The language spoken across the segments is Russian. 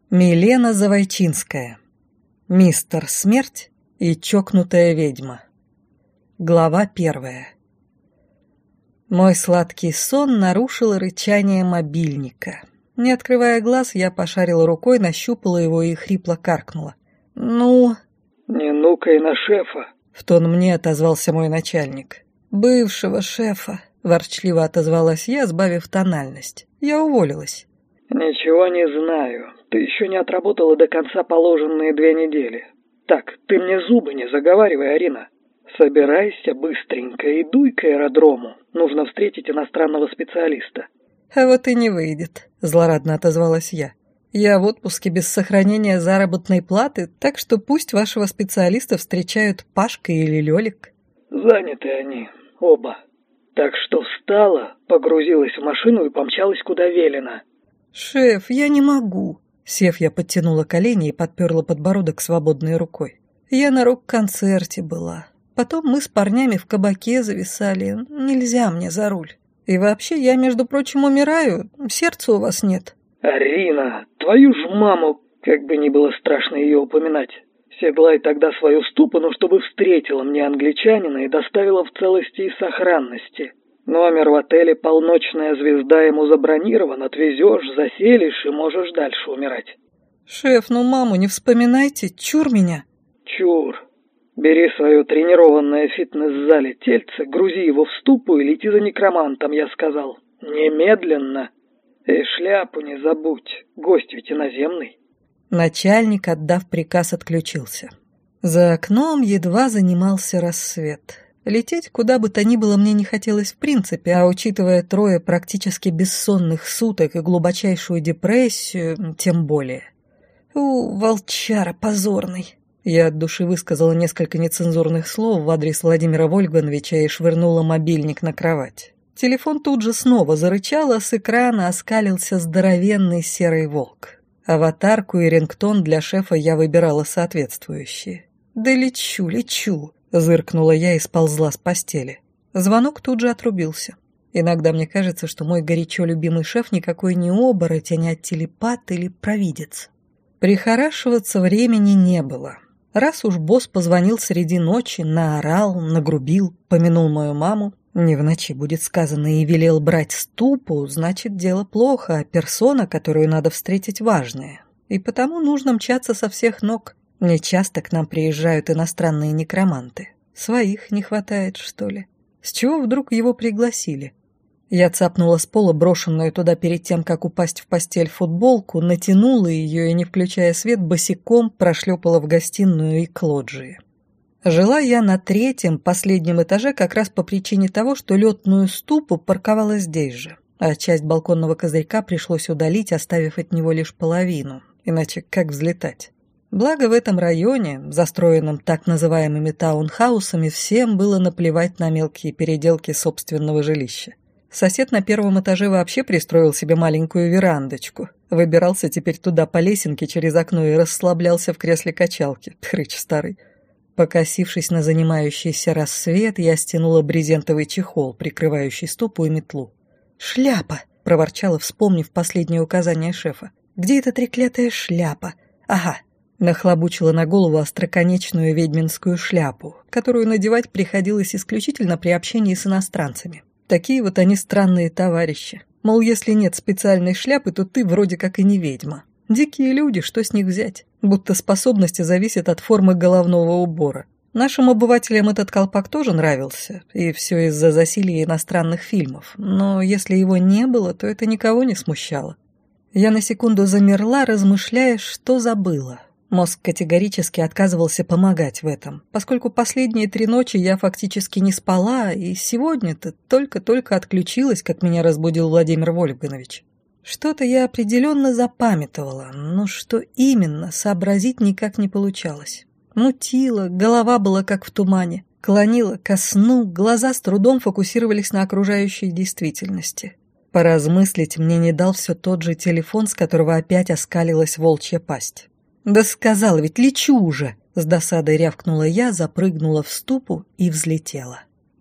Милена Завойчинская. Мистер Смерть и чокнутая ведьма. Глава 1. Мой сладкий сон нарушило рычание мобильника. Не открывая глаз, я пошарила рукой, нащупала его и хрипло каркнула. «Ну?» «Не нукай на шефа», — в тон мне отозвался мой начальник. «Бывшего шефа», — ворчливо отозвалась я, сбавив тональность. Я уволилась. «Ничего не знаю. Ты еще не отработала до конца положенные 2 недели. Так, ты мне зубы не заговаривай, Арина. Собирайся быстренько и дуй к аэродрому. Нужно встретить иностранного специалиста». «А вот и не выйдет», — злорадно отозвалась я. «Я в отпуске без сохранения заработной платы, так что пусть вашего специалиста встречают Пашка или Лёлик». «Заняты они, оба. Так что встала, погрузилась в машину и помчалась куда велено». «Шеф, я не могу». Сев, я подтянула колени и подперла подбородок свободной рукой. «Я на рок-концерте была. Потом мы с парнями в кабаке зависали. Нельзя мне за руль. И вообще, я, между прочим, умираю. Сердца у вас нет». «Арина, твою ж маму, как бы ни было страшно ее упоминать. Седлай тогда свою ступу, чтобы встретила мне англичанина и доставила в целости и сохранности. Номер в отеле «Полночная звезда» ему забронирован, отвезешь, заселишь и можешь дальше умирать». «Шеф, ну маму не вспоминайте, чур меня». «Чур. Бери свое тренированное в фитнес-зале тельце, грузи его в ступу и лети за некромантом, я сказал. Немедленно. И шляпу не забудь, гость ведь иноземный». Начальник, отдав приказ, отключился. За окном едва занимался рассвет. Лететь куда бы то ни было мне не хотелось в принципе, а учитывая 3 практически бессонных суток и глубочайшую депрессию, тем более. Волчара позорный. Я от души высказала несколько нецензурных слов в адрес Владимира Вольгановича и швырнула мобильник на кровать. Телефон тут же снова зарычал, а с экрана оскалился здоровенный серый волк. Аватарку и рингтон для шефа я выбирала соответствующие. «Да лечу», — зыркнула я и сползла с постели. Звонок тут же отрубился. Иногда мне кажется, что мой горячо любимый шеф никакой не оборотень, а телепат или провидец. Прихорашиваться времени не было. Раз уж босс позвонил среди ночи, наорал, нагрубил, помянул мою маму, не в ночи будет сказано, и велел брать ступу, значит, дело плохо, а персона, которую надо встретить, важная. И потому нужно мчаться со всех ног. Нечасто к нам приезжают иностранные некроманты. Своих не хватает, что ли? С чего вдруг его пригласили? Я цапнула с пола брошенную туда перед тем, как упасть в постель футболку, натянула ее и, не включая свет, босиком прошлепала в гостиную и к лоджии. Жила я на 3-м, последнем этаже как раз по причине того, что летную ступу парковала здесь же, а часть балконного козырька пришлось удалить, оставив от него лишь половину, иначе как взлетать? Благо в этом районе, застроенном так называемыми таунхаусами, всем было наплевать на мелкие переделки собственного жилища. Сосед на 1-м этаже вообще пристроил себе маленькую верандочку, выбирался теперь туда по лесенке через окно и расслаблялся в кресле качалки, хрыч старый. Покосившись на занимающийся рассвет, я стянула брезентовый чехол, прикрывающий ступу и метлу. «Шляпа!» — проворчала, вспомнив последнее указание шефа. «Где эта треклятая шляпа? Ага!» Нахлобучила на голову остроконечную ведьминскую шляпу, которую надевать приходилось исключительно при общении с иностранцами. Такие вот они странные товарищи. Мол, если нет специальной шляпы, то ты вроде как и не ведьма. Дикие люди, что с них взять? Будто способности зависят от формы головного убора. Нашим обывателям этот колпак тоже нравился, и все из-за засилья иностранных фильмов. Но если его не было, то это никого не смущало. Я на секунду замерла, размышляя, что забыла. Мозг категорически отказывался помогать в этом, поскольку последние 3 ночи я фактически не спала, и сегодня-то только-только отключилась, как меня разбудил Владимир Вольганович. Что-то я определенно запамятовала, но что именно, сообразить никак не получалось. Мутила, голова была как в тумане, клонила ко сну, глаза с трудом фокусировались на окружающей действительности. Поразмыслить мне не дал все тот же телефон, с которого опять оскалилась волчья пасть. «Да сказала ведь, лечу уже!» — с досадой рявкнула я, запрыгнула в ступу и взлетела.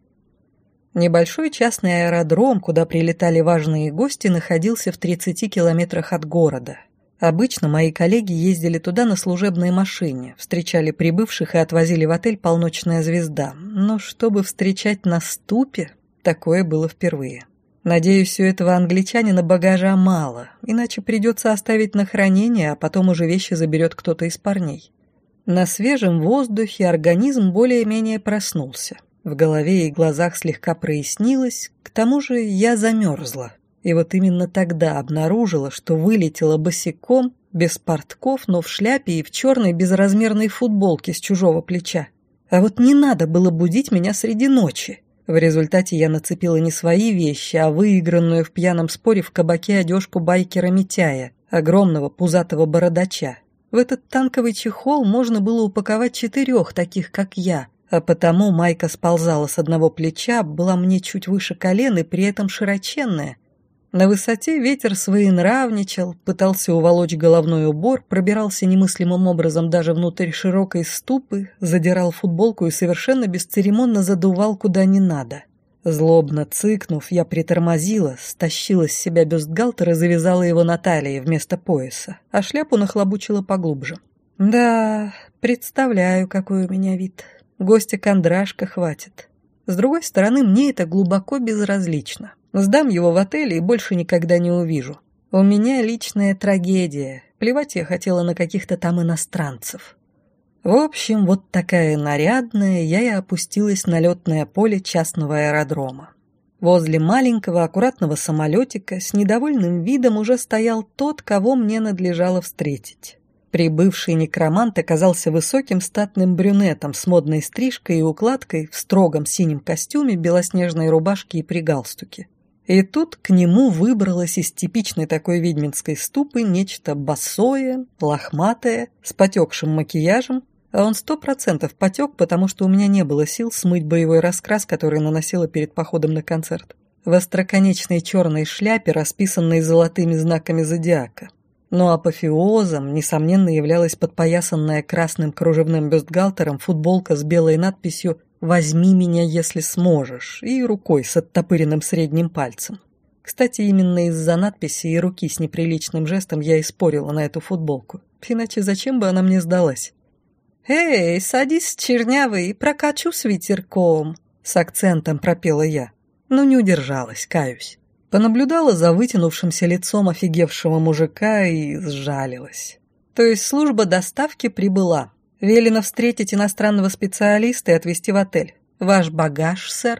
Небольшой частный аэродром, куда прилетали важные гости, находился в 30 километрах от города. Обычно мои коллеги ездили туда на служебной машине, встречали прибывших и отвозили в отель «Полночная звезда». Но чтобы встречать на ступе, такое было впервые. Надеюсь, у этого англичанина багажа мало, иначе придется оставить на хранение, а потом уже вещи заберет кто-то из парней. На свежем воздухе организм более-менее проснулся. В голове и глазах слегка прояснилось, к тому же я замерзла. И вот именно тогда обнаружила, что вылетела босиком, без портков, но в шляпе и в черной безразмерной футболке с чужого плеча. А вот не надо было будить меня среди ночи. В результате я нацепила не свои вещи, а выигранную в пьяном споре в кабаке одежку байкера Митяя, огромного пузатого бородача. В этот танковый чехол можно было упаковать 4 таких, как я, а потому майка сползала с одного плеча, была мне чуть выше колен и при этом широченная. На высоте ветер своенравничал, пытался уволочь головной убор, пробирался немыслимым образом даже внутрь широкой ступы, задирал футболку и совершенно бесцеремонно задувал куда не надо. Злобно цыкнув, я притормозила, стащила с себя бюстгальтер и завязала его на талии вместо пояса, а шляпу нахлобучила поглубже. Да, представляю, какой у меня вид. Гостя Кондрашка хватит. С другой стороны, мне это глубоко безразлично. Сдам его в отеле и больше никогда не увижу. У меня личная трагедия. Плевать я хотела на каких-то там иностранцев. В общем, вот такая нарядная, я и опустилась на летное поле частного аэродрома. Возле маленького аккуратного самолетика с недовольным видом уже стоял тот, кого мне надлежало встретить. Прибывший некромант оказался высоким статным брюнетом с модной стрижкой и укладкой в строгом синем костюме, белоснежной рубашке и при галстуке. И тут к нему выбралось из типичной такой ведьминской ступы нечто босое, лохматое, с потекшим макияжем, а он 100% потек, потому что у меня не было сил смыть боевой раскрас, который наносила перед походом на концерт. В остроконечной черной шляпе, расписанной золотыми знаками зодиака. Но апофеозом, несомненно, являлась подпоясанная красным кружевным бюстгальтером футболка с белой надписью «Возьми меня, если сможешь» и рукой с оттопыренным средним пальцем. Кстати, именно из-за надписи и руки с неприличным жестом я и спорила на эту футболку. Иначе зачем бы она мне сдалась? «Эй, садись, чернявый, прокачу с ветерком», — с акцентом пропела я. Но не удержалась, каюсь. Понаблюдала за вытянувшимся лицом офигевшего мужика и сжалилась. То есть служба доставки прибыла. Велено встретить иностранного специалиста и отвезти в отель. Ваш багаж, сэр?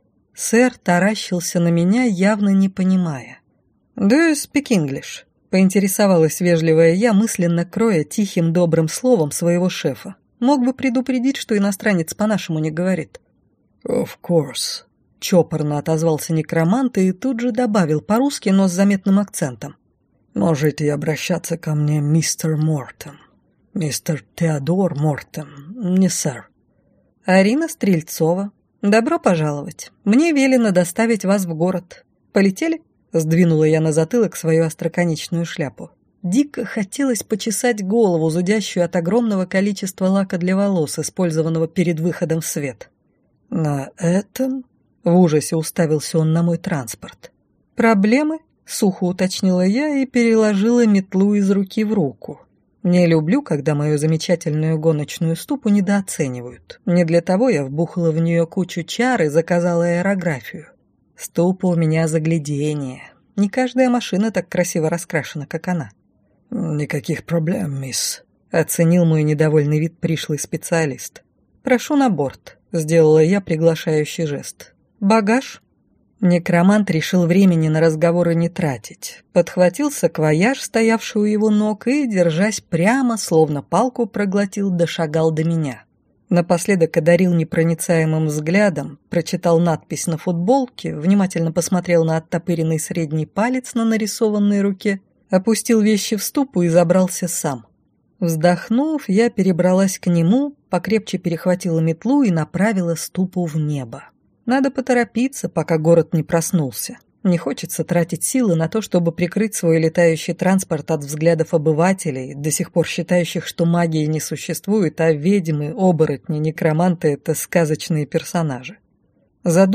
Сэр таращился на меня, явно не понимая. «Do you speak English?» — поинтересовалась вежливая я, мысленно кроя тихим добрым словом своего шефа. Мог бы предупредить, что иностранец по-нашему не говорит. «Of course», — чопорно отозвался некромант и тут же добавил по-русски, но с заметным акцентом. «Можете обращаться ко мне, мистер Мортон. Мистер Теодор Мортон, не сэр». «Арина Стрельцова. Добро пожаловать. Мне велено доставить вас в город. Полетели?» — сдвинула я на затылок свою остроконечную шляпу. Дико хотелось почесать голову, зудящую от огромного количества лака для волос, использованного перед выходом в свет. «На этом?» — в ужасе уставился он на мой транспорт. «Проблемы?» — сухо уточнила я и переложила метлу из руки в руку. Не люблю, когда мою замечательную гоночную ступу недооценивают. Не для того я вбухала в нее кучу чар и заказала аэрографию. Ступа у меня загляденье. Не каждая машина так красиво раскрашена, как она. «Никаких проблем, мисс», — оценил мой недовольный вид пришлый специалист. «Прошу на борт», — сделала я приглашающий жест. «Багаж?» Некромант решил времени на разговоры не тратить. Подхватил саквояж, стоявший у его ног, и, держась прямо, словно палку проглотил, дошагал до меня. Напоследок одарил непроницаемым взглядом, прочитал надпись на футболке, внимательно посмотрел на оттопыренный средний палец на нарисованной руке, опустил вещи в ступу и забрался сам. Вздохнув, я перебралась к нему, покрепче перехватила метлу и направила ступу в небо. Надо поторопиться, пока город не проснулся. Не хочется тратить силы на то, чтобы прикрыть свой летающий транспорт от взглядов обывателей, до сих пор считающих, что магии не существует, а ведьмы, оборотни, некроманты — это сказочные персонажи.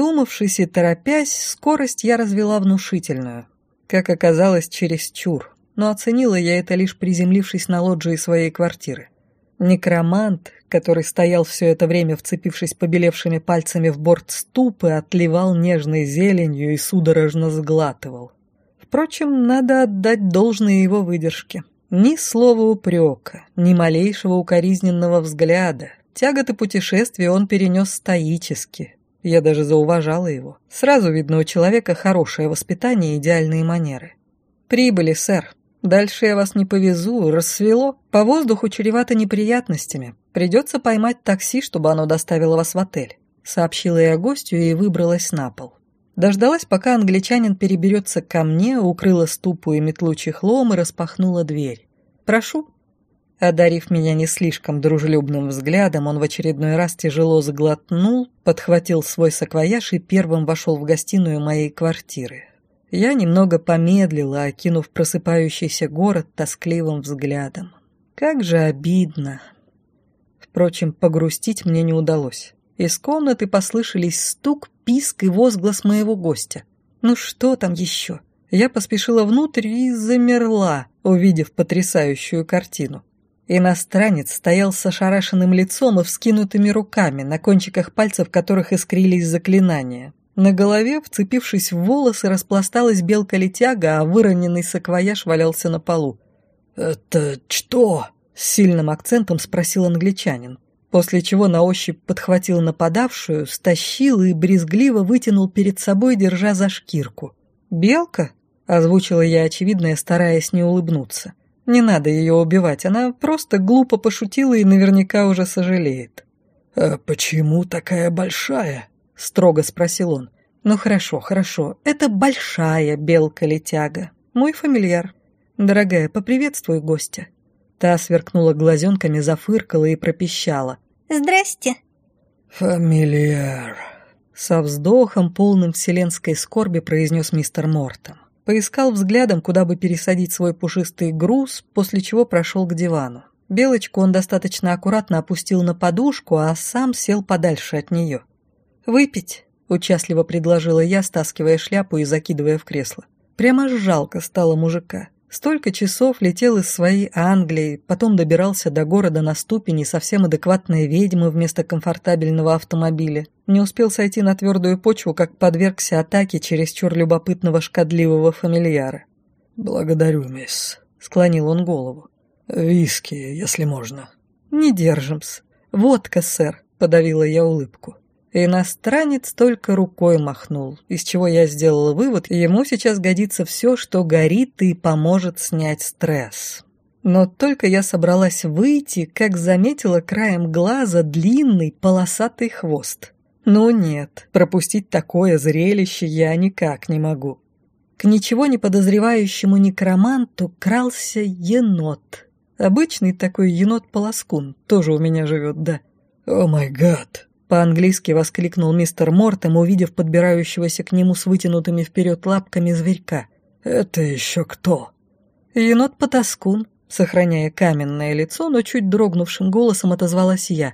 Задумавшись и торопясь, скорость я развела внушительную. Как оказалось, чересчур. но оценила я это лишь приземлившись на лоджии своей квартиры. Некромант, который стоял все это время, вцепившись побелевшими пальцами в борт ступы, отливал нежной зеленью и судорожно сглатывал. Впрочем, надо отдать должное его выдержке. Ни слова упрека, ни малейшего укоризненного взгляда. Тяготы путешествия он перенес стоически. Я даже зауважала его. Сразу видно, у человека хорошее воспитание и идеальные манеры. «Прибыли, сэр. Дальше я вас не повезу, рассвело. По воздуху чревато неприятностями. Придется поймать такси, чтобы оно доставило вас в отель», — сообщила я гостю и выбралась на пол. Дождалась, пока англичанин переберется ко мне, укрыла ступу и метлу чехлом и распахнула дверь. «Прошу». Одарив меня не слишком дружелюбным взглядом, он в очередной раз тяжело заглотнул, подхватил свой саквояж и первым вошел в гостиную моей квартиры. Я немного помедлила, окинув просыпающийся город тоскливым взглядом. Как же обидно. Впрочем, погрустить мне не удалось. Из комнаты послышались стук, писк и возглас моего гостя. Ну что там еще? Я поспешила внутрь и замерла, увидев потрясающую картину. Иностранец стоял с ошарашенным лицом и вскинутыми руками, на кончиках пальцев которых искрились заклинания. На голове, вцепившись в волосы, распласталась белка-летяга, а выроненный саквояж валялся на полу. «Это что?» — с сильным акцентом спросил англичанин, после чего на ощупь подхватил нападавшую, стащил и брезгливо вытянул перед собой, держа за шкирку. «Белка?» — озвучила я очевидное, стараясь не улыбнуться. «Не надо ее убивать, она просто глупо пошутила и наверняка уже сожалеет». «А почему такая большая?» — строго спросил он. «Ну хорошо, это большая белка-летяга, мой фамильяр. Дорогая, поприветствуй гостя». Та сверкнула глазенками, зафыркала и пропищала. «Здрасте». «Фамильяр», — со вздохом, полным вселенской скорби, произнес мистер Мортом. Поискал взглядом, куда бы пересадить свой пушистый груз, после чего прошел к дивану. Белочку он достаточно аккуратно опустил на подушку, а сам сел подальше от нее. «Выпить?» — участливо предложила я, стаскивая шляпу и закидывая в кресло. Прямо жалко стало мужика. Столько часов летел из своей Англии, потом добирался до города на ступени совсем адекватной ведьмы вместо комфортабельного автомобиля. Не успел сойти на твердую почву, как подвергся атаке чересчур любопытного шкодливого фамильяра. «Благодарю, мисс», — склонил он голову. «Виски, если можно». «Не держим-с. Водка, сэр», — подавила я улыбку. Иностранец только рукой махнул, из чего я сделала вывод, ему сейчас годится все, что горит и поможет снять стресс. Но только я собралась выйти, как заметила краем глаза длинный полосатый хвост. Ну нет, пропустить такое зрелище я никак не могу. К ничего не подозревающему некроманту крался енот. Обычный такой енот-полоскун, тоже у меня живет, да. «О май гад!» — по-английски воскликнул мистер Мортом, увидев подбирающегося к нему с вытянутыми вперед лапками зверька. «Это еще кто?» «Енот-потаскун», — сохраняя каменное лицо, но чуть дрогнувшим голосом отозвалась я.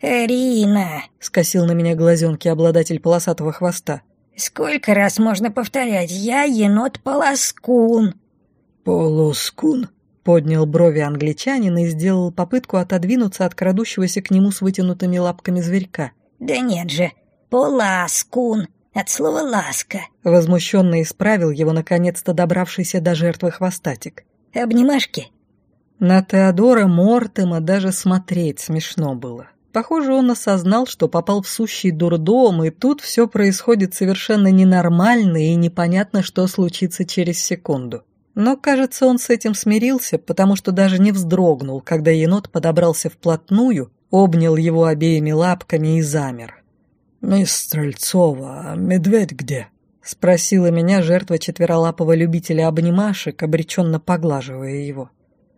«Рина!» — скосил на меня глазенки обладатель полосатого хвоста. «Сколько раз можно повторять? Я енот-полоскун!» «Полоскун?» — поднял брови англичанин и сделал попытку отодвинуться от крадущегося к нему с вытянутыми лапками зверька. «Да нет же, поласкун, от слова «ласка». Возмущенно исправил его наконец-то добравшийся до жертвы хвостатик. «Обнимашки?» На Теодора Мортема даже смотреть смешно было. Похоже, он осознал, что попал в сущий дурдом, и тут все происходит совершенно ненормально, и непонятно, что случится через секунду. Но, кажется, он с этим смирился, потому что даже не вздрогнул, когда енот подобрался вплотную, обнял его обеими лапками и замер. «Мисс Стрельцова, а медведь где?» — спросила меня жертва четверолапого любителя обнимашек, обреченно поглаживая его.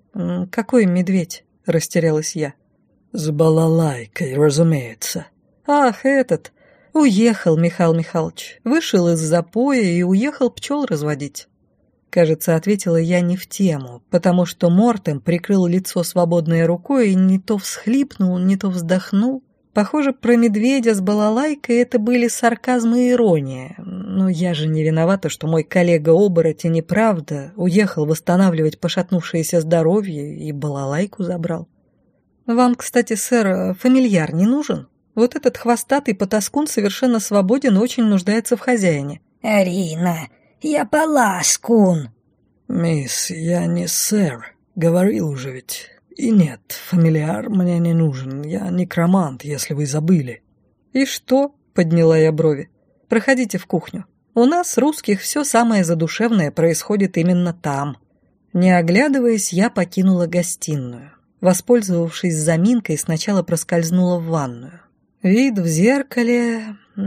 «Какой медведь?» — растерялась я. «С балалайкой, разумеется». «Ах, этот! Уехал, Михаил Михайлович. Вышел из запоя и уехал пчел разводить». Кажется, ответила я не в тему, потому что Мортем прикрыл лицо свободной рукой и не то всхлипнул, не то вздохнул. Похоже, про медведя с балалайкой это были сарказм и ирония. Но я же не виновата, что мой коллега-оборотень неправда уехал восстанавливать пошатнувшееся здоровье и балалайку забрал. Вам, кстати, сэр, фамильяр не нужен? Вот этот хвостатый потаскун совершенно свободен и очень нуждается в хозяине. Арина, я Поласкун. Мисс, я не сэр, говорил уже ведь. И нет, фамильяр мне не нужен, я некромант, если вы забыли. И что? Подняла я брови. Проходите в кухню. У нас, русских, все самое задушевное происходит именно там. Не оглядываясь, я покинула гостиную. Воспользовавшись заминкой, сначала проскользнула в ванную. Вид в зеркале...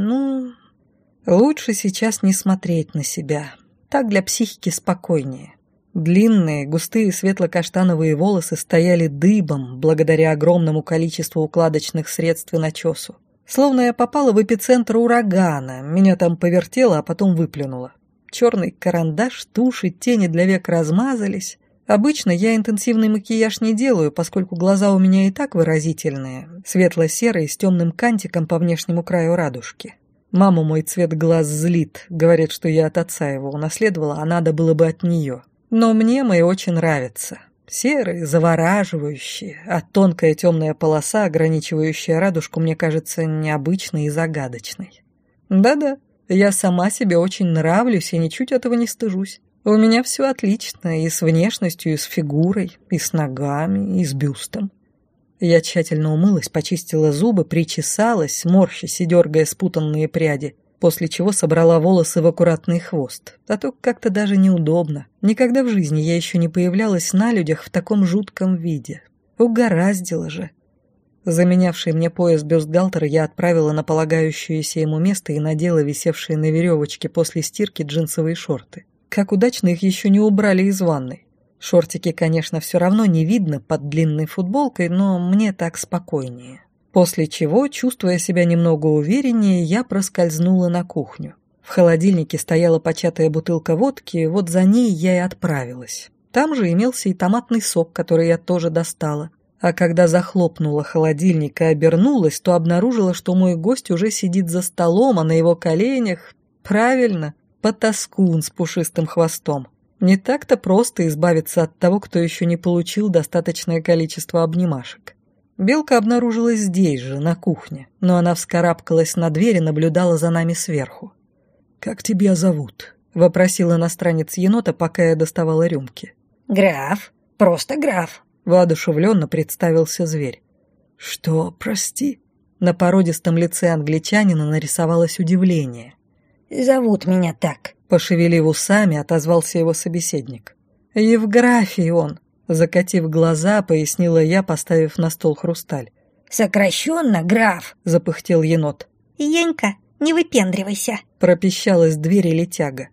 лучше сейчас не смотреть на себя. Так для психики спокойнее. Длинные, густые светло-каштановые волосы стояли дыбом благодаря огромному количеству укладочных средств и начесу. Словно я попала в эпицентр урагана, меня там повертело, а потом выплюнуло. Черный карандаш, тушь и тени для век размазались. Обычно я интенсивный макияж не делаю, поскольку глаза у меня и так выразительные, светло-серые с темным кантиком по внешнему краю радужки. Маму мой цвет глаз злит, говорит, что я от отца его унаследовала, а надо было бы от нее. Но мне мои очень нравятся. Серые, завораживающие, а тонкая темная полоса, ограничивающая радужку, мне кажется необычной и загадочной. Да-да, я сама себе очень нравлюсь и ничуть этого не стыжусь. У меня все отлично и с внешностью, и с фигурой, и с ногами, и с бюстом. Я тщательно умылась, почистила зубы, причесалась, морщась и дергая спутанные пряди, после чего собрала волосы в аккуратный хвост. А то как-то даже неудобно. Никогда в жизни я еще не появлялась на людях в таком жутком виде. Угораздило же. Заменявший мне пояс бюстгальтера я отправила на полагающееся ему место и надела висевшие на веревочке после стирки джинсовые шорты. Как удачно их еще не убрали из ванной. Шортики, конечно, все равно не видно под длинной футболкой, но мне так спокойнее. После чего, чувствуя себя немного увереннее, я проскользнула на кухню. В холодильнике стояла початая бутылка водки, вот за ней я и отправилась. Там же имелся и томатный сок, который я тоже достала. А когда захлопнула холодильник и обернулась, то обнаружила, что мой гость уже сидит за столом, а на его коленях... Правильно, потаскун с пушистым хвостом. Не так-то просто избавиться от того, кто еще не получил достаточное количество обнимашек. Белка обнаружилась здесь же, на кухне, но она вскарабкалась на дверь и наблюдала за нами сверху. «Как тебя зовут?» — вопросил иностранец енота, пока я доставала рюмки. Граф, просто граф. Воодушевленно представился зверь. «Что, прости?» На породистом лице англичанина нарисовалось удивление. Зовут меня так. Пошевелив усами, отозвался его собеседник. «Евграфий он!» Закатив глаза, пояснила я, поставив на стол хрусталь. Сокращенно граф. Запыхтел енот. Енька, не выпендривайся. Пропищал из двери летяга.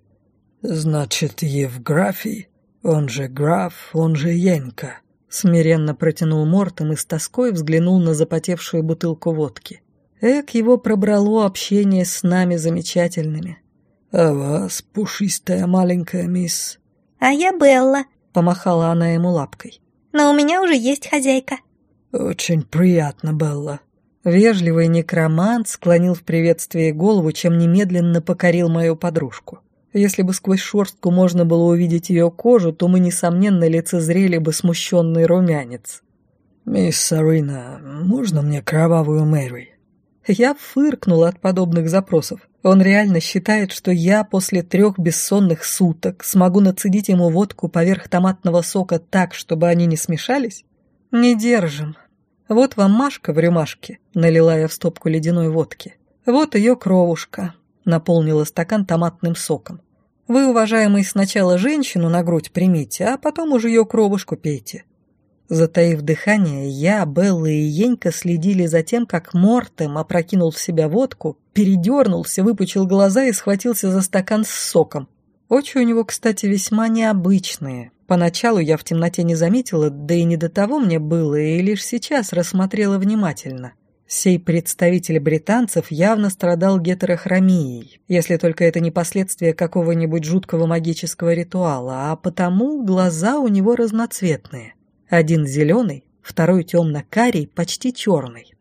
«Значит, Евграфий, он же граф, он же Енька», смиренно протянул Мортом и с тоской взглянул на запотевшую бутылку водки. Эк, его пробрало общение с нами замечательными. «А вас, пушистая маленькая мисс?» «А я Белла», — помахала она ему лапкой. «Но у меня уже есть хозяйка». «Очень приятно, Белла». Вежливый некромант склонил в приветствии голову, чем немедленно покорил мою подружку. Если бы сквозь шерстку можно было увидеть ее кожу, то мы, несомненно, лицезрели бы смущенный румянец. «Мисс Арина, можно мне кровавую Мэри?» Я фыркнула от подобных запросов. Он реально считает, что я после 3 бессонных суток смогу нацедить ему водку поверх томатного сока так, чтобы они не смешались? Не держим. Вот вам Машка в рюмашке, налила я в стопку ледяной водки. Вот ее кровушка, наполнила стакан томатным соком. Вы, уважаемый, сначала женщину на грудь примите, а потом уже ее кровушку пейте. Затаив дыхание, я, Белла и Енька следили за тем, как Мортем опрокинул в себя водку, передернулся, выпучил глаза и схватился за стакан с соком. Очи у него, кстати, весьма необычные. Поначалу я в темноте не заметила, да и не до того мне было, и лишь сейчас рассмотрела внимательно. Сей представитель британцев явно страдал гетерохромией, если только это не последствия какого-нибудь жуткого магического ритуала, а потому глаза у него разноцветные. Один зеленый, второй темно-карий, почти черный.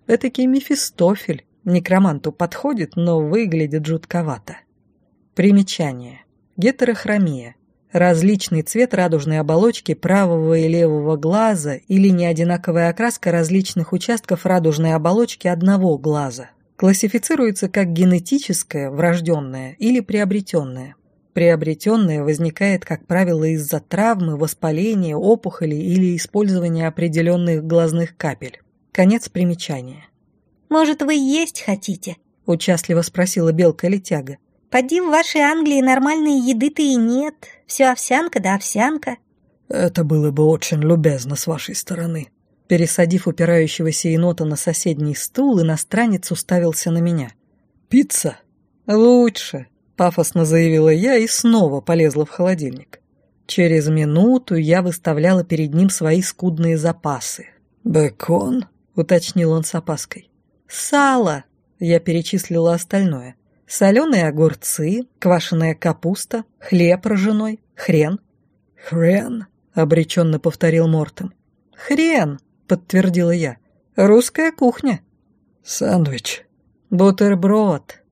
Этакий Мефистофель. Некроманту подходит, но выглядит жутковато. Примечание. Гетерохромия. Различный цвет радужной оболочки правого и левого глаза или неодинаковая окраска различных участков радужной оболочки одного глаза. Классифицируется как генетическое, врожденное или приобретенное. Приобретенное возникает, как правило, из-за травмы, воспаления, опухоли или использования определенных глазных капель. Конец примечания. «Может, вы есть хотите?» – участливо спросила белка-летяга. «Поди, в вашей Англии нормальной еды-то и нет. Все овсянка да овсянка». «Это было бы очень любезно с вашей стороны». Пересадив упирающегося енота на соседний стул, иностранец уставился на меня. «Пицца?» «Лучше», — пафосно заявила я и снова полезла в холодильник. Через минуту я выставляла перед ним свои скудные запасы. «Бекон?» — уточнил он с опаской. «Сало!» — я перечислила остальное. Соленые огурцы, квашеная капуста, хлеб ржаной, хрен. «Хрен?» — обреченно повторил Мортон. «Хрен!» — подтвердила я. «Русская кухня». «Сэндвич?» «Бутерброд»,